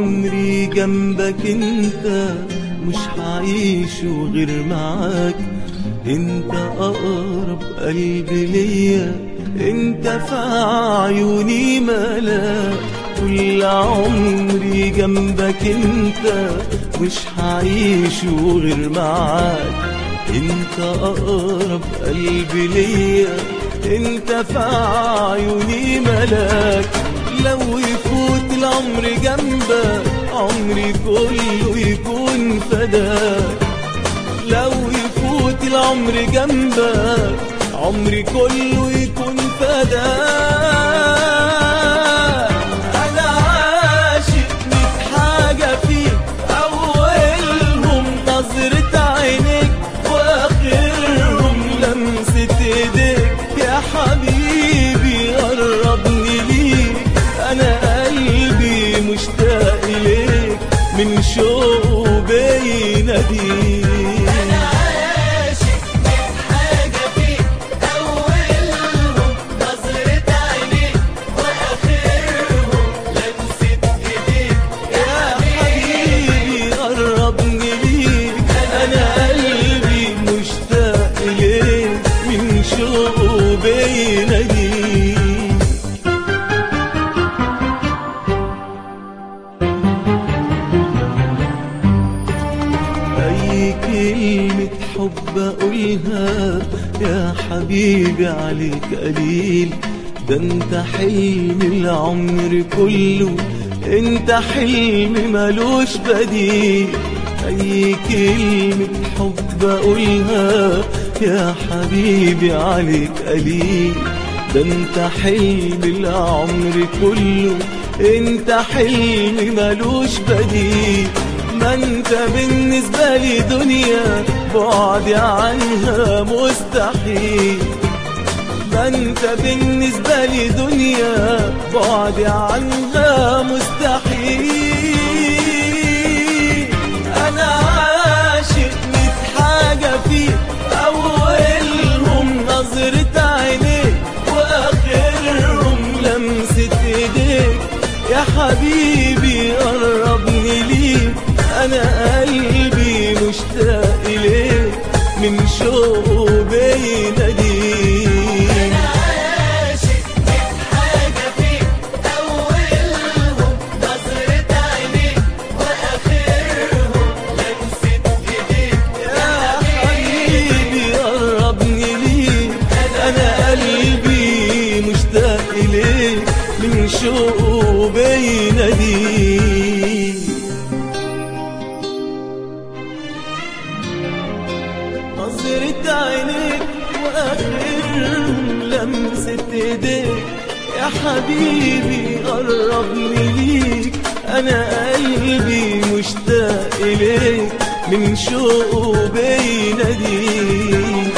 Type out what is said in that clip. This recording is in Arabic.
عمري جنبك انت، مش هعيش غير معاك. انت اقرب قلبي ليا، انت في عيوني ملاك. كل عمري جنبك انت، مش هعيش غير معاك. انت اقرب قلبي ليا، انت في عيوني ملاك. لو يفوت العمر جنبك، عمري كله يكون فداك. لو يفوت العمر جنبك، عمري كله يكون فداك. انا عاشق 100 حاجة فيك، اولهم نظرة عينيك، واخرهم لمسة ايديك. يا حبيبي قربني ليك، انا قلبي مشتاق ليك، من شوقه بيناديك. أي كلمة حب أقولها يا حبيبي عليك قليل. ده انت حلم العمر كله، انت حلم ملوش بديل. أي كلمة حب أقولها يا حبيبي عليك قليل. ده انت حلم العمر كله، انت حلم ملوش بديل. ما انت بالنسبة لي دنيا، بعدي عنها مستحيل. ما انت بالنسبة لي دنيا، بعدي عنها مستحيل. انا عاشق 100 حاجة فيك، اولهم نظرة عينيك، واخرهم لمسة ايديك. يا حبيبي قربني ليك، انا قلبي مشتاق ليك، من شوقه بيناديك. انا عاشق 100 حاجة فيك، اولهم نظرة عينيك، واخرهم لمسة ايديك. يا حبيبي قربني ليك، انا قلبي مشتاق ليك، من شوقه بيناديك. نظرة عينيك واخرهم لمسة ايديك. يا حبيبي قربني ليك، انا قلبي مشتاق ليك، من شوقه بيناديك.